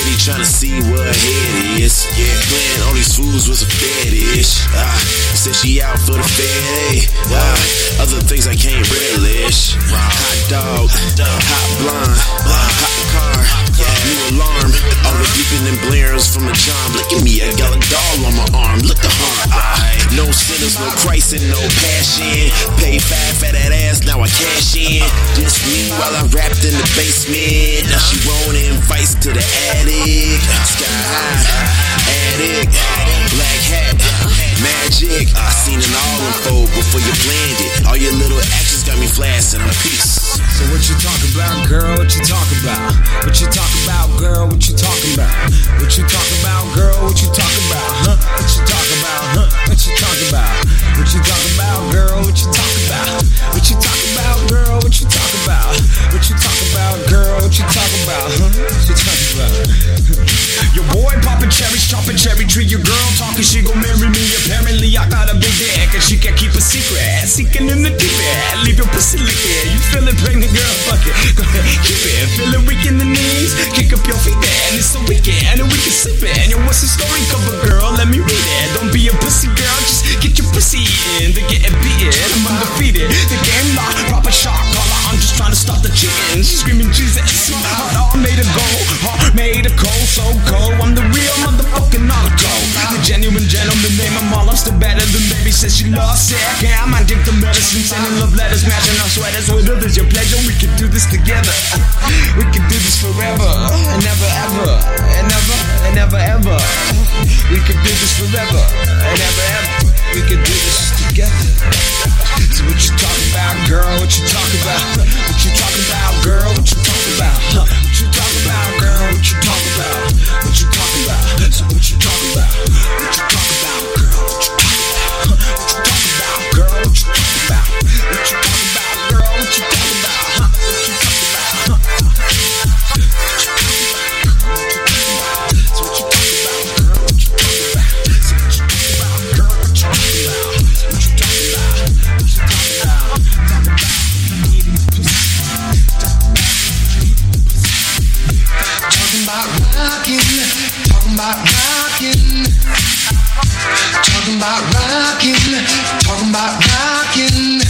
Steady trying to see what her head is. Yeah, playing all these fools was a fetish. Said she out for the fed. Other things I can't relish. Hot dog, hot blonde, hot car, new alarm. All the beeping and blares from the charm. Look at me, I got a doll on my arm. Look the heart. No sinners, no Christ, and no passion. Pay $5 for that ass, now I cash in. Just me while I rapped in the basement. Now she rolling fights to the attic. Sky high, addict, black hat, magic. I seen it all unfold before you planned it. All your little actions got me flashing on a piece. So what you talk about, girl? What you talk about? What you talk about, girl? What you talking about? What you talk about, girl? What you talk about? Huh? What you talk about? Huh? What you talk about? What you talk about, girl? What you talk about? What you talk about, girl? What you talk about? What you talk about, girl? What you talk about? Huh? What you talk about? Your boy popping cherries, chopping cherry tree. Your girl talking she gon' marry me. Apparently I got a big dick and she can't keep a secret. Seeking in the deep end, leave your pussy liquid. You feeling pregnant, girl? Fuck it, go ahead, keep it. Feeling weak in the knees, kick up your feet and it's a weekend and we can slip it. And what's the story cover, girl? Let me read it. Don't be a pussy girl, just get your pussy in. They're getting beaten, I'm undefeated. The game lock, proper shot caller. I'm just trying to stop the chicken. She's screaming Jesus. Heart all made of gold, heart made of cold, so cold. I'm the real motherfucking narco. The genuine gentleman, name them all. I'm still better than baby says she loves it. Yeah, I might drink the medicine, sending love letters, matching our sweaters with others. Your pleasure, we can do this together. We can do this forever and never ever and never and never ever. We can do this forever and never ever. We can do this together. So what you talking about, girl? What you talking about? What you talking about, girl? What you talking about? What you talking about, girl? What you talking about? What you talking about? So what you talking about? What you talking about, girl? What you talking about? What you talking about, girl? What you talking about? What you talking about, girl? What you talking about? What you talking about? What you talking about? So what you talking about, girl? What you talking about? So what you talking about, girl? What you talking about? What you talking about? What you talking about? Talk about needing pussy. Talking about rocking. Talking about rocking. Talking about rocking. Talking about rocking.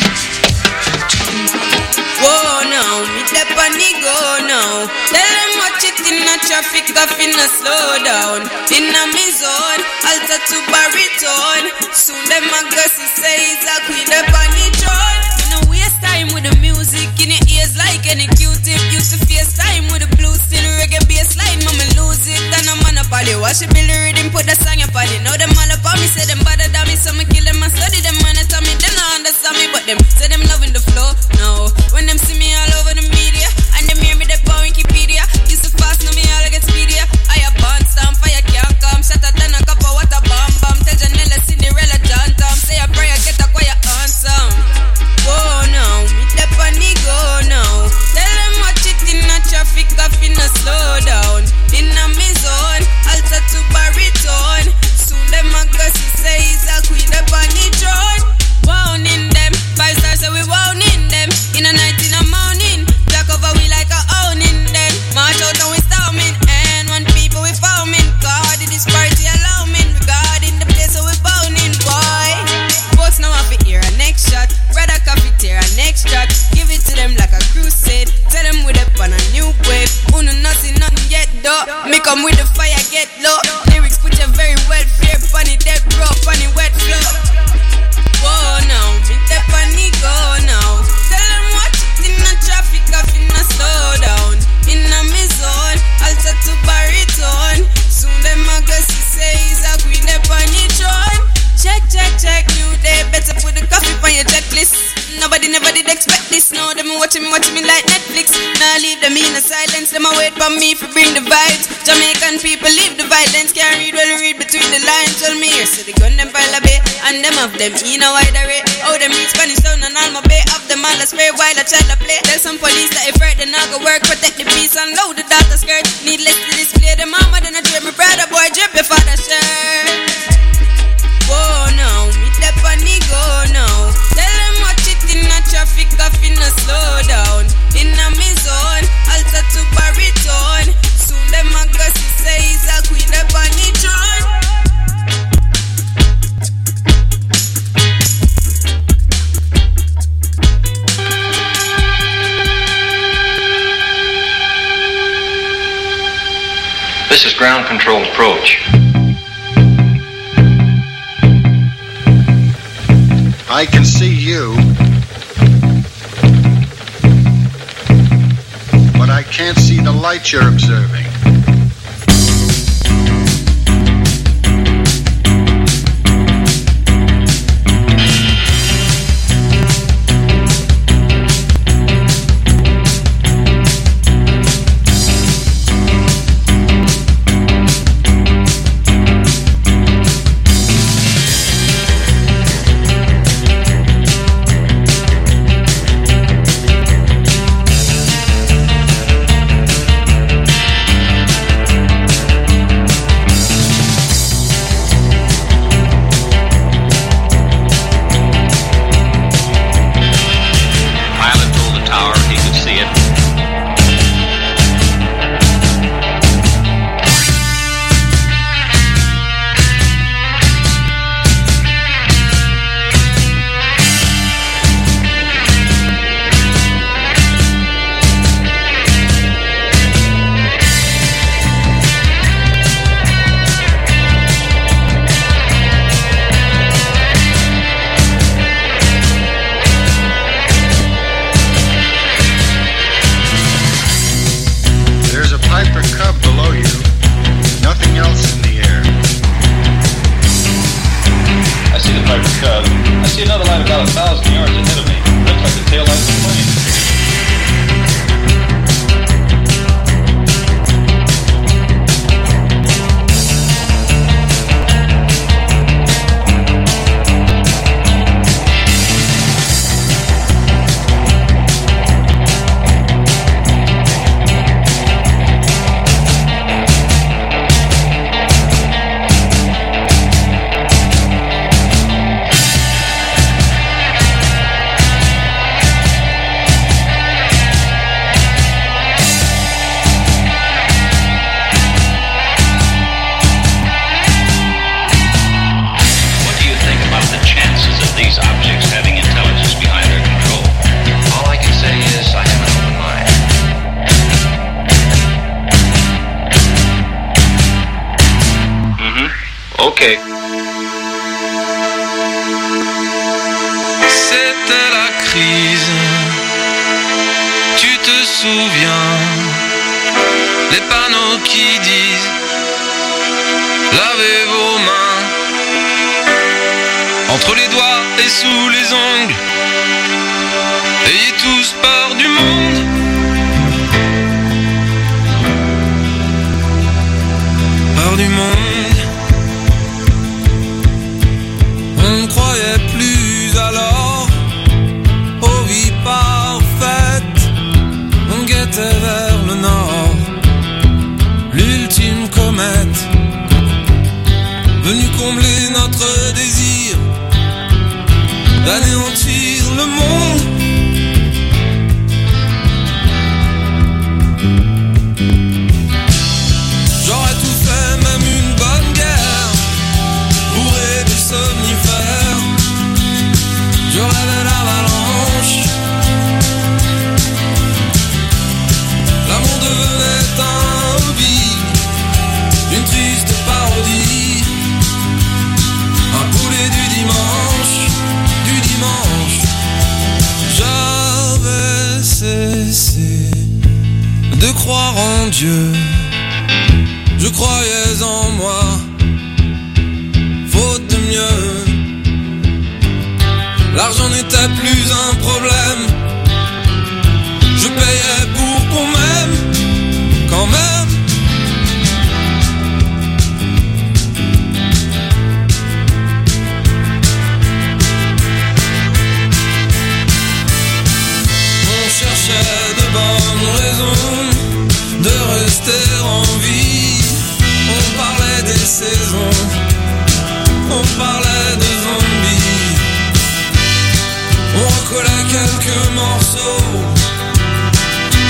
Whoa, now, me the panic go now. Tell them watch it in a traffic, off in a slow down. In a me zone, alter to baritone. Soon them a gossip say it's a queen the panic throne. You know waste time with the music in your ears like any Q-tip. Used to face time with the blue still reggae bassline, mama lose it. And I'm on a party, watch it build the rhythm, put the song up on it. Now them all up on me, say them bother than me, so me kill them and study them and tell me they don't understand me, but them say them loving the flow. No, when them see me all over the media and them hear me they on Wikipedia. Used to fast, now me all get speedier. I a band stamp, fire can't come. Shatter than a cup of water, bomb bomb. Tell Janella, Cinderella, John Tom. Say a prayer, get a quiet answer. Whoa now, me the panic go now. Tell them watch it in a traffic, off in a slow down. In a me zone, alter to baritone. Soon them a gossip say it's a queen the panic throne. Wound in them, 5 stars so we wound in them. In a night in a morning, black over we like a owning them. March out and we storming, and one people we foaming. God in this party alarming. Regarding the place so we bounding, boy. Folks now have to hear a next shot. Brother coffee tear a next track. Give it to them like a crusade. Tell them we up on a new wave. Uno nothing yet though. Me come with the fire, get low. Lyrics put you very well fair. Funny dead bro, funny wet flow. Whoa now, me the panic go now. Tell them watch it in a traffic, off in a slow down. In a me zone, alter to baritone. Soon them a gossip say it's a queen the panic throne. Check, check, check, new day. Better put the coffee on your checklist. Nobody never did expect this. Now them watching me like Netflix. Now leave them in a silence. Them a wait for me to bring the vibes. Jamaican people leave the violence. Can't read well, read between the lines. Tell me here, so the gun them pile a bay. And them of them in a wide array. How them reach Spanish town and all my bay. Of them all a spray while a child a play. Tell some police that if right, they not go work. Protect the peace and load the daughter skirt. Needless to display the mama, then I drip my brother boy, drip your father shirt. Whoa now, me the panic go now. Tell them watch it in a traffic, off in a slow down. In a me zone, alter to baritone. Soon them a gossip This is ground control approach. I can see you, but I can't see the light you're observing. C'était la crise, tu te souviens, les panneaux qui disent lavez vos mains, entre les doigts et sous les ongles, ayez tous peur du monde. Peur du monde. On ne croyait plus alors aux vies parfaites. On guettait vers le nord l'ultime comète, venue combler notre désir d'anéantir le monde. J'aurais tout fait, même une bonne guerre, bourré de somnifères. Je rêvais l'avalanche, l'amour devenait un hobby, une triste parodie, un poulet du dimanche. J'avais cessé de croire en Dieu, je croyais en moi, faute de mieux. L'argent n'était plus un problème, je payais pour qu'on m'aime, quand même. On cherchait de bonnes raisons de rester en vie. On parlait des saisons, on parlait de zombies. On recollait quelques morceaux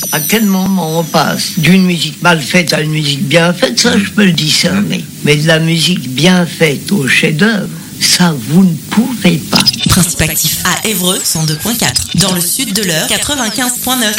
À quel moment on passe d'une musique mal faite à une musique bien faite, ça je peux le discerner. Mais de la musique bien faite au chef-d'œuvre, ça vous ne pouvez pas. Principe actif à Évreux 102.4. Dans le sud de l'Eure 95.9.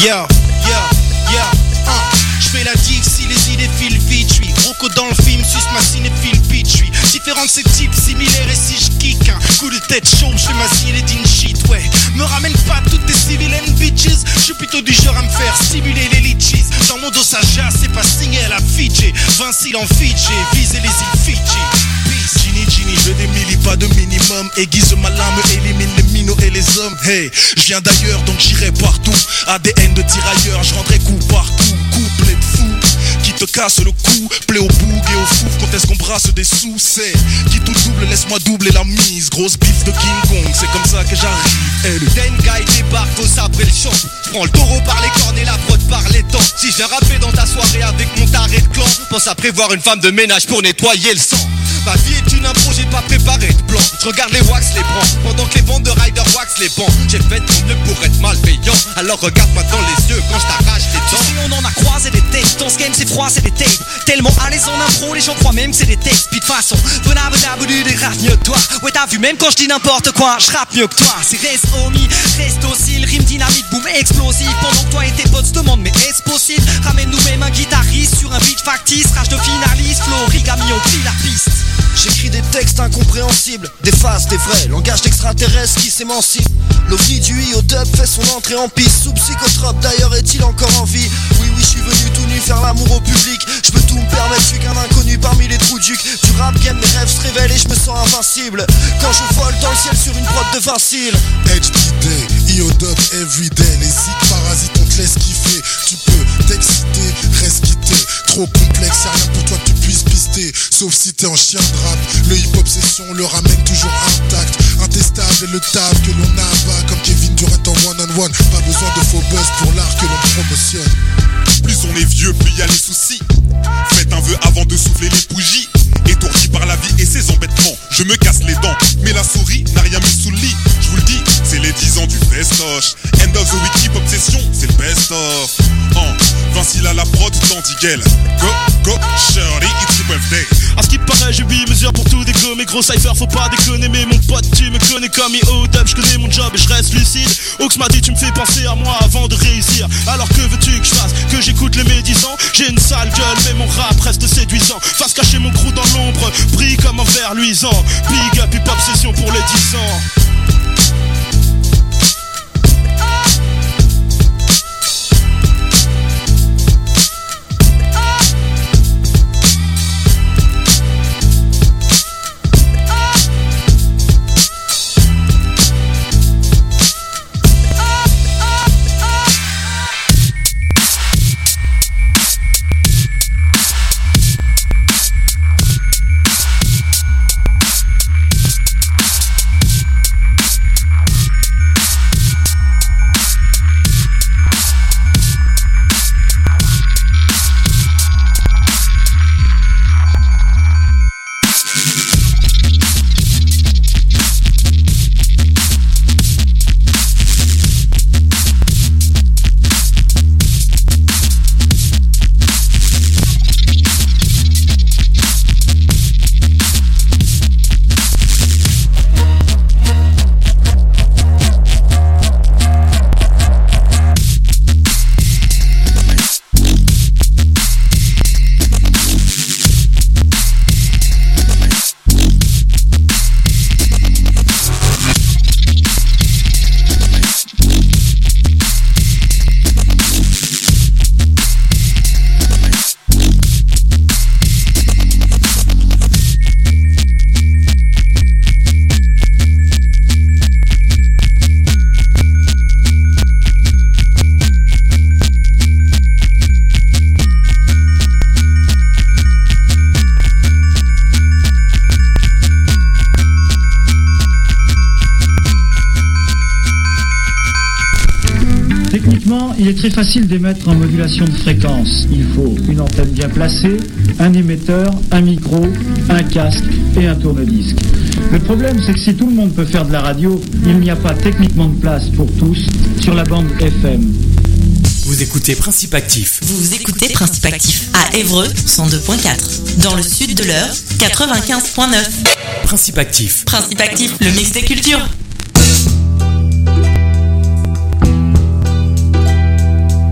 J'fais la diff si les idées filent vite. J'suis Rocco dans le film, suce ma cinéphile bitch. J'suis différent de ces types similaires et si j'kick un coup de tête chaud, j'fais ma Zinedine shit, ouais. Me ramène pas toutes tes civilian bitches. J'suis plutôt du genre à me faire stimuler les litchis. Dans mon dos ça jasse, c'est pas signé à la Fidji. Vincile en Fidji, viser les îles Fidji. Gini, je veux des milli, pas de minimum. Aiguise ma lame, élimine les minots et les hommes. Hey, je viens d'ailleurs donc j'irai partout. ADN de tirailleur, je rendrai coup par coup. Couplet de fou qui te casse le cou. Plaît au boug et au fou. Quand est-ce qu'on brasse des sous, c'est qui tout double, laisse-moi doubler la mise. Grosse bif de King Kong, c'est comme ça que j'arrive. Hey, le Dengai débarque, faut sabrer le champ. J'prends le taureau par les cornes et la prod par les dents. Si je viens rapper dans ta soirée avec mon taré de clan, pense à prévoir une femme de ménage pour nettoyer le sang. Ma vie est une impro, j'ai pas préparé de plan. Je regarde les wax, les brands, pendant que les bandes de riders wax les bancs. J'ai fait mon mieux pour être malveillant. Alors regarde-moi dans les yeux quand je t'arrache les dents. Si on en a croisé des tapes, dans ce game c'est froid, c'est des tapes. Tellement à l'aise en impro, les gens croient même que c'est des tapes. Puis de façon, venaboudu des rap mieux que toi. Ouais t'as vu, même quand je dis n'importe quoi, je rappe mieux que toi. C'est reste homie, reste docile, rime dynamique, boom explosif. Pendant que toi et tes potes se demandent mais est-ce possible? Ramène-nous même un guitariste sur un beat factice. Rage de finaliste, flow, origami, on plie la piste. J'écris des textes incompréhensibles, des faces, des vrais, langage d'extraterrestre qui s'émancipe. L'ovni du I au dub fait son entrée en piste. Sous psychotrope d'ailleurs est-il encore en vie? Oui, je suis venu tout nu faire l'amour au public. Je peux tout me permettre, je suis qu'un inconnu parmi les trous ducs. Du rap game, mes rêves se révèlent et je me sens invincible. Quand je vole dans le ciel sur une prod de Vincile. HDD, IO dub everyday. Les zigs parasites, on te laisse kiffer. Tu peux t'exciter, reste quitté. Trop complexe, y'a rien pour toi que tu puisses pister. Sauf si t'es en chien de rap. Le hip-hop session le ramène toujours intact. Intestable et le table que l'on abat. Comme Kevin Durant en one-on-one. Pas besoin de faux buzz pour l'art que l'on promotionne. Plus on est vieux, plus y a les soucis. Faites un vœu avant de souffler les bougies. Étourdi par la vie et ses embêtements, je me casse les dents. Mais la souris n'a rien mis sous le lit. Je vous le dis, c'est les 10 ans du festoche. End of the week, hip obsession, c'est le best of. Vincile à la prod, Tandiguel. Go, Shirley, it's your birthday. À ce qui paraît, j'ai 8 mesures pour tout dégommer. Gros cypher, faut pas déconner. Mais mon pote, tu me connais comme IO-Dub. Je connais mon job et je reste lucide. Ox m'a dit, tu me fais penser à moi avant de réussir. Alors que veux-tu que je fasse? Que j'écoute les médisants? J'ai une sale gueule, mais mon rap reste séduisant. Face cacher mon crew dans l'ombre, brille comme un verre luisant. Big up, hip-hop session pour les 10 ans. Il est très facile d'émettre en modulation de fréquence. Il faut une antenne bien placée, un émetteur, un micro, un casque et un tourne-disque. Le problème, c'est que si tout le monde peut faire de la radio, il n'y a pas techniquement de place pour tous sur la bande FM. Vous écoutez Principe Actif. Vous écoutez Principe Actif à Évreux 102.4. Dans le sud de l'Eure 95.9. Principe Actif. Principe Actif, le mix des cultures.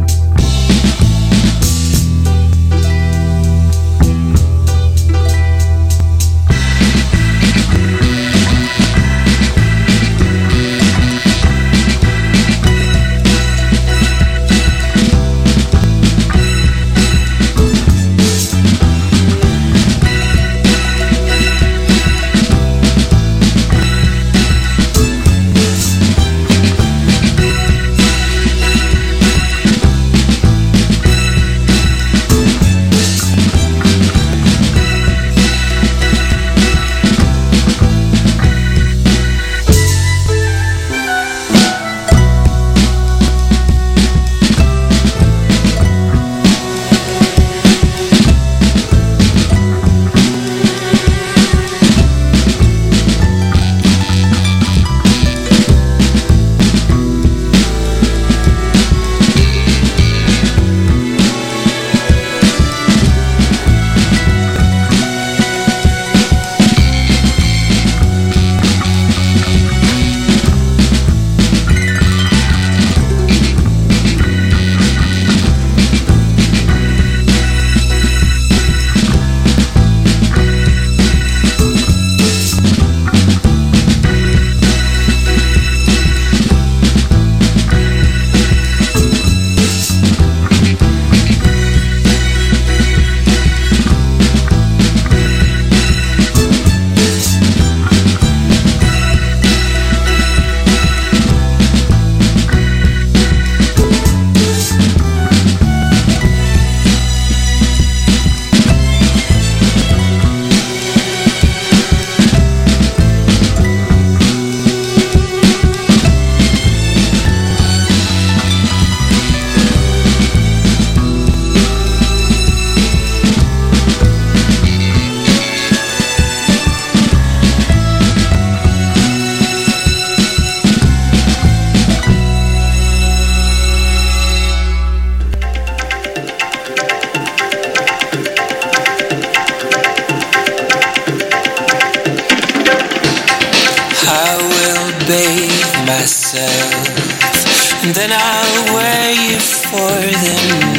myself, and then I'll wear you for the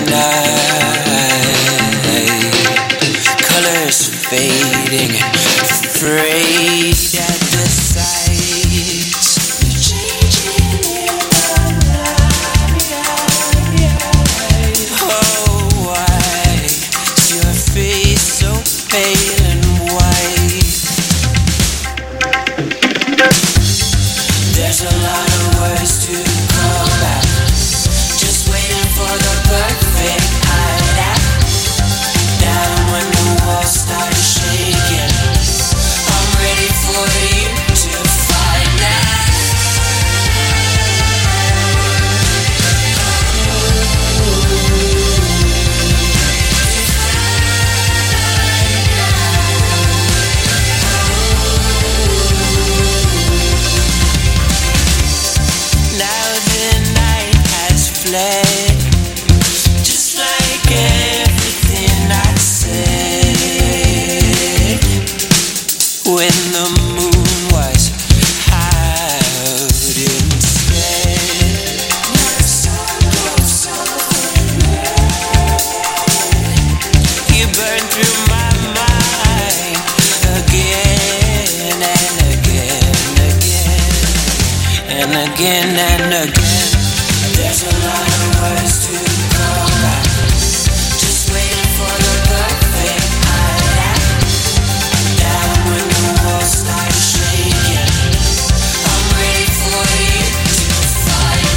night. Colors fading, afraid at the sight. Changing in the night. Oh, why is your face so pale and white? There's a lot of words to call back, just waiting for the perfect hideout. Down when the walls start shaking, I'm ready for you to find out. Now the night has fled, just like everything I said. When the moon was out instead. You burn through my mind again and again, and again and again. There's a lot of words to call back, just waiting for the perfect hideout. Down when the walls start shaking, I'm ready for you to find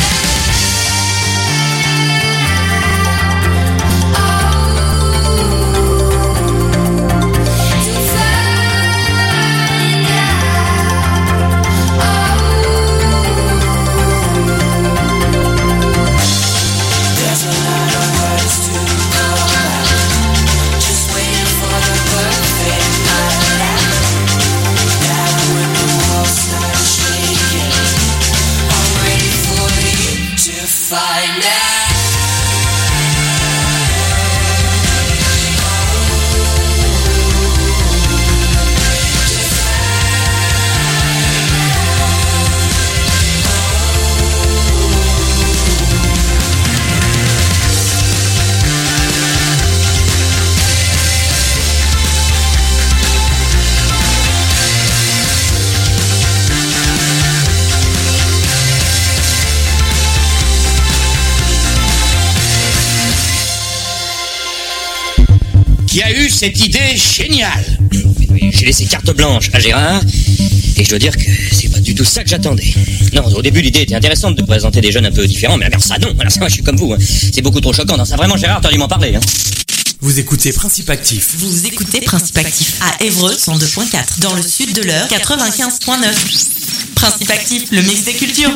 There's a lot of words to call back, just waiting for the perfect hideout. Down when the walls start shaking, I'm ready for you to find out. Qui a eu cette idée géniale? J'ai laissé carte blanche à Gérard, et je dois dire que c'est pas du tout ça que j'attendais. Non, au début l'idée était intéressante de présenter des jeunes un peu différents, mais alors ça non, alors ça moi je suis comme vous, hein. C'est beaucoup trop choquant, non ça vraiment Gérard, t'aurais dû m'en parler. Hein. Vous écoutez Principe Actif. Vous écoutez Principe Actif à Évreux 102.4, dans le sud de l'Eure 95.9. Principe Actif, le mix des cultures.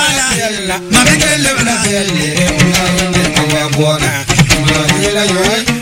Buona,